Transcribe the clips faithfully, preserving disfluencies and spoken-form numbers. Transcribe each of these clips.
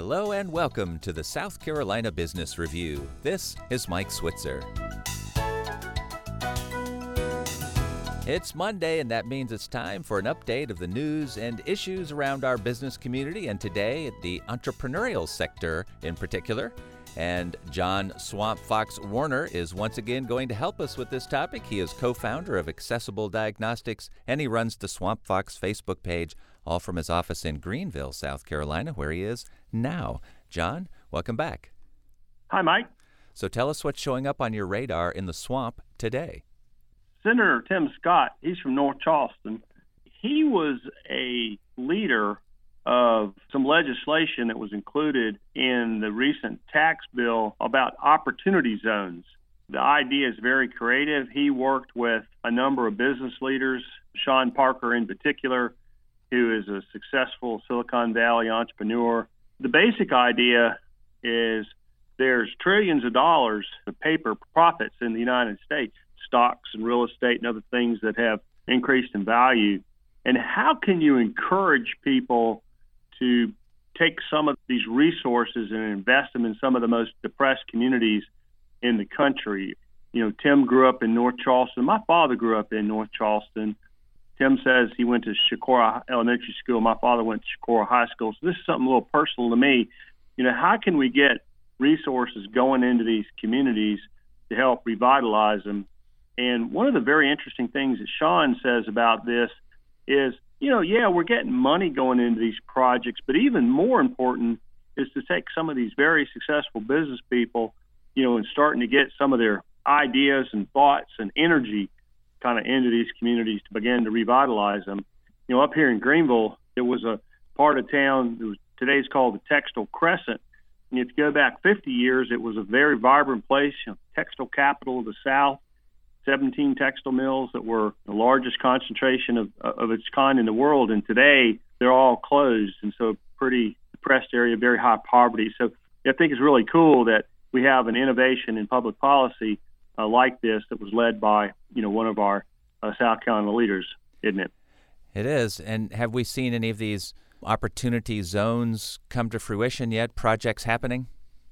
Hello and welcome to the South Carolina Business Review. This is Mike Switzer. It's Monday, and that means it's time for an update of the news and issues around our business community, and today, the entrepreneurial sector in particular. And John Swamp Fox Warner is once again going to help us with this topic. He is co-founder of Accessible Diagnostics, and he runs the Swamp Fox Facebook page, all from his office in Greenville, South Carolina, where he is now. John, welcome back. Hi, Mike. So tell us what's showing up on your radar in the swamp today. Senator Tim Scott, he's from North Charleston. He was a leader of some legislation that was included in the recent tax bill about opportunity zones. The idea is very creative. He worked with a number of business leaders, Sean Parker in particular, who is a successful Silicon Valley entrepreneur. The basic idea is there's trillions of dollars of paper profits in the United States, stocks and real estate and other things that have increased in value. And how can you encourage people to take some of these resources and invest them in some of the most depressed communities in the country? You know, Tim grew up in North Charleston. My father grew up in North Charleston. Tim says he went to Shakora Elementary School. My father went to Shakora High School. So this is something a little personal to me. You know, how can we get resources going into these communities to help revitalize them? And one of the very interesting things that Sean says about this is, you know, yeah, we're getting money going into these projects, but even more important is to take some of these very successful business people, you know, and starting to get some of their ideas and thoughts and energy kind of into these communities to begin to revitalize them. You know, up here in Greenville, there was a part of town that was today's called the Textile Crescent. And if you go back fifty years, it was a very vibrant place, you know, textile capital of the South. seventeen textile mills that were the largest concentration of, of its kind in the world. And today, they're all closed. And so pretty depressed area, very high poverty. So I think it's really cool that we have an innovation in public policy uh, like this that was led by, you know, one of our uh, South Carolina leaders, isn't it? It is. And have we seen any of these opportunity zones come to fruition yet, projects happening?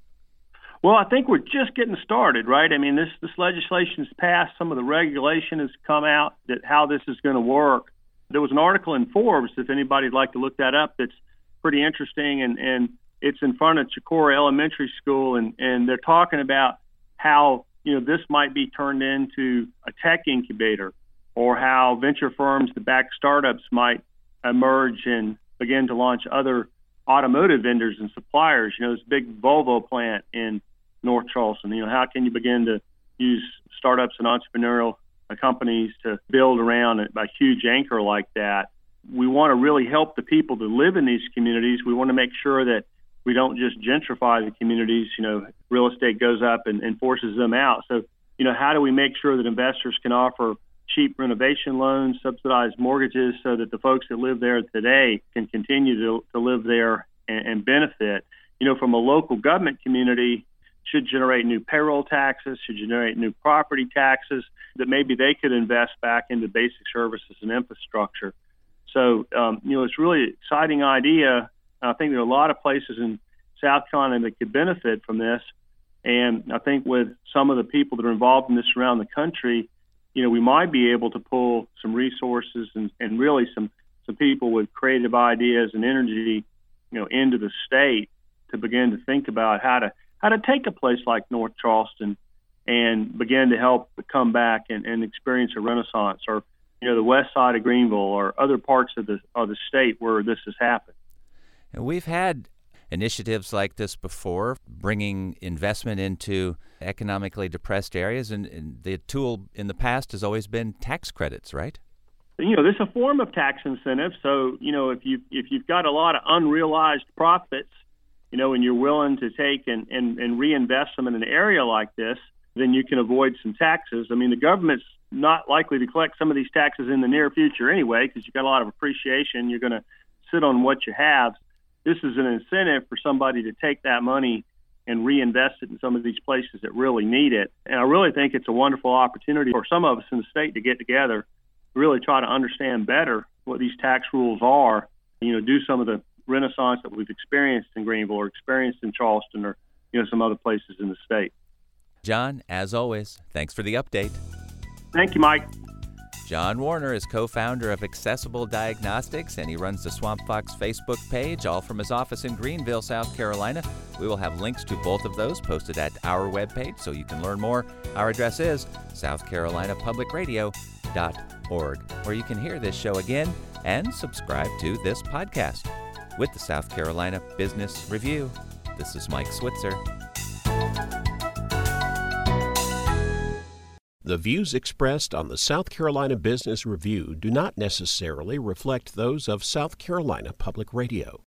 Well, I think we're just getting started, right? I mean, this, this legislation has passed. Some of the regulation has come out that how this is going to work. There was an article in Forbes, if anybody'd like to look that up, that's pretty interesting, and, and it's in front of Shakora Elementary School, and, and they're talking about how, you know, this might be turned into a tech incubator, or how venture firms that back startups might emerge and begin to launch other automotive vendors and suppliers. You know, this big Volvo plant in North Charleston. You know, how can you begin to use startups and entrepreneurial companies to build around a, a huge anchor like that? We want to really help the people that live in these communities. We want to make sure that we don't just gentrify the communities. You know, real estate goes up and, and forces them out. So, you know, how do we make sure that investors can offer cheap renovation loans, subsidized mortgages, so that the folks that live there today can continue to, to live there and, and benefit? You know, from a local government community, should generate new payroll taxes, should generate new property taxes that maybe they could invest back into basic services and infrastructure. So, um, you know, it's really an exciting idea. I think there are a lot of places in South Carolina that could benefit from this. And I think with some of the people that are involved in this around the country, you know, we might be able to pull some resources and, and really some, some people with creative ideas and energy, you know, into the state to begin to think about how to how to take a place like North Charleston and begin to help come back and, and experience a renaissance, or, you know, the west side of Greenville or other parts of the of the state where this has happened. And we've had initiatives like this before, bringing investment into economically depressed areas, and, and the tool in the past has always been tax credits, right? You know, this is a form of tax incentive. So, you know, if you if you've got a lot of unrealized profits, you know, and you're willing to take and, and, and reinvest them in an area like this, then you can avoid some taxes. I mean, the government's not likely to collect some of these taxes in the near future anyway, because you've got a lot of appreciation. You're going to sit on what you have. This is an incentive for somebody to take that money and reinvest it in some of these places that really need it. And I really think it's a wonderful opportunity for some of us in the state to get together, really try to understand better what these tax rules are, you know, do some of the renaissance that we've experienced in Greenville or experienced in Charleston or, you know, some other places in the state. John, as always, thanks for the update. Thank you, Mike. John Warner is co-founder of Accessible Diagnostics, and he runs the Swamp Fox Facebook page, all from his office in Greenville, South Carolina. We will have links to both of those posted at our webpage, so you can learn more. Our address is south carolina public radio dot org, where you can hear this show again and subscribe to this podcast. With the South Carolina Business Review, this is Mike Switzer. The views expressed on the South Carolina Business Review do not necessarily reflect those of South Carolina Public Radio.